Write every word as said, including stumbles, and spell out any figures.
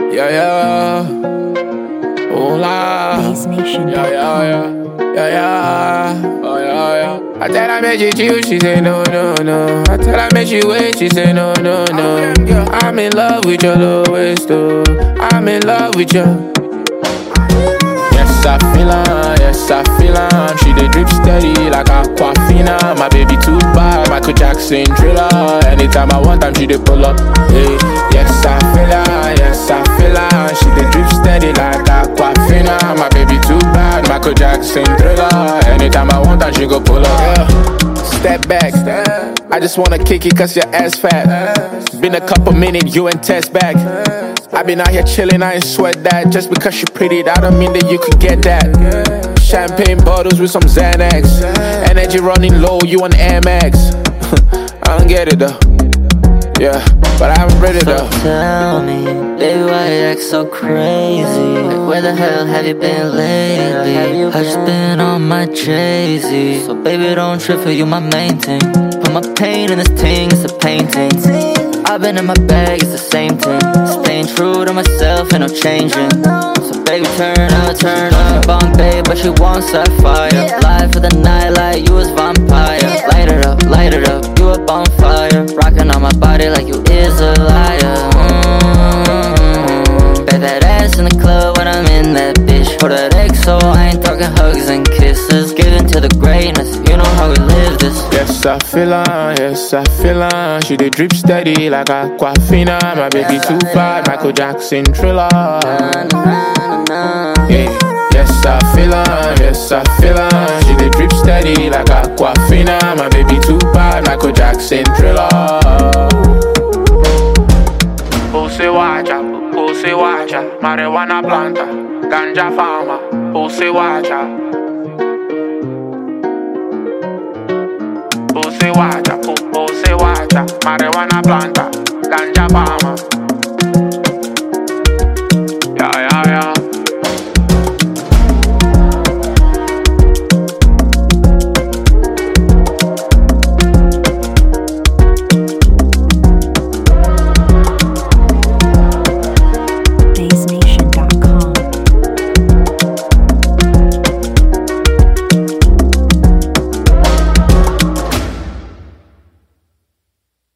Yeah, yeah. Hola. Bass Nation. Yeah, yeah, yeah. Yeah, yeah. Oh, yeah, yeah. I tell her make she chill, she say no, no, no. I tell her make she wait, she say no, no, no. I'm in love with your low waist, oh. I'm in love with you. Yes, I feel her, yes, I feel her. She dey drip steady like Aquafina. My baby too bad, Michael Jackson Thriller. Anytime I want time, she dey pull up. Hey, yes, I feel her, yes, I feel her. She dey drip steady like Aquafina. My baby too bad, Michael Jackson Thriller. Anytime I want time, she go pull up. Yeah. Step back, I just wanna kick it cause your ass fat. Been a couple minutes, you ain't test back. I been out here chillin', I ain't sweat that. Just because she pretty, that don't mean that you could get that. Champagne bottles with some Xanax. Energy running low, you on Air Max. I don't get it though. Yeah, but I'm ready though. So tell me, baby, why you act so crazy? Like, where the hell have you been lately? I just been on my Jay-Z. So baby, don't trip, for you my main thing. Put my pain in this thing, it's a painting. I've been in my bag, it's the same thing. Staying true to myself, ain't no changing. So baby, turn up, turn up. Bomb babe, but she wants that fire. Live for the night like you was vampire. Light it up, light it up, you a bonfire. Rocking on my body like you is a liar. Mm-hmm. Bet that ass in the club when I'm in that bitch. For that X O, I ain't talking hugs and kisses. Giving to the greatness, you know how we live this. Yes, I feel her, yes, I feel her. She dey drip steady like Aquafina. My baby too bad, Michael Jackson Thriller. Yeah. Yes, I feel her, yes, I feel her. She dey drip steady like Aquafina. My baby too bad, Michael Jackson Thriller. Pussy watcher, pussy watcher. Marijuana planta, ganja farmer. Pussy watcher. Pussy watcher, pussy watcher. Marijuana planta, ganja farmer.